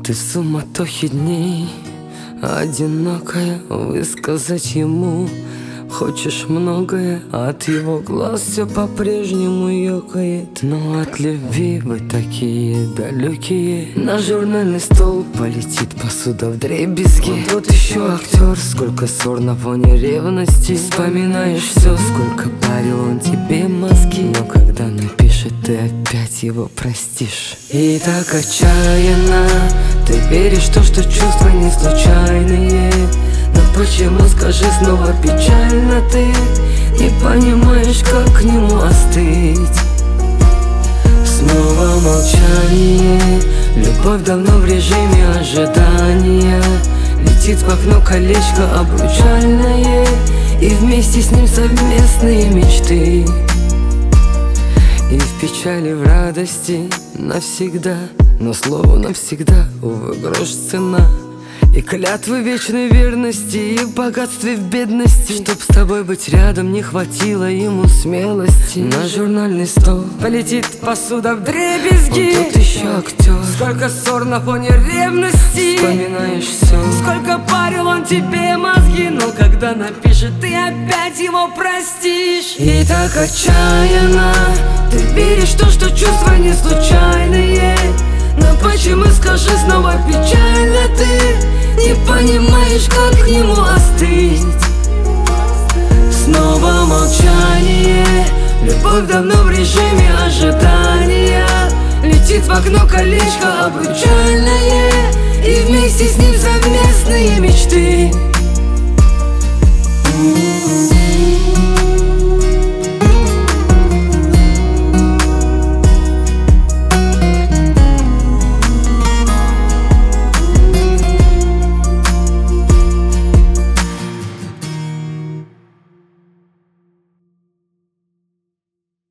Ты в суматохе дней, одинокая, высказать ему хочешь многое, от его глаз все по-прежнему ёкает. Но от любви вы такие далекие. На журнальный стол полетит посуда вдребезги. Вот еще актер, сколько ссор на фоне ревности. Вспоминаешь все, сколько парил он тебе мозги. Но когда напишет, ты опять его простишь. И так отчаянно ты веришь в то, что чувства не случайные. Но почему, скажи, снова печально ты не понимаешь, как к нему остыть? Снова молчание, любовь давно в режиме ожидания. Летит в окно колечко обручальное, и вместе с ним совместные мечты. И в печали, в радости навсегда, но слову навсегда, увы, грош цена. И клятвы вечной верности, и в богатстве, в бедности. Чтоб с тобой быть рядом, не хватило ему смелости. На журнальный стол полетит посуда вдребезги. Он тут еще актер, сколько ссор на фоне ревности. Вспоминаешь все, сколько парил он тебе мозги. Но когда напишет, ты опять его простишь. И так отчаянно ты веришь в то, что чувства не случайные. Но почему, скажи, снова печально ты не понимаешь, как к нему остыть? Снова молчание, любовь давно в режиме ожидания. Летит в окно колечко обручальное, и вместе с ним совместные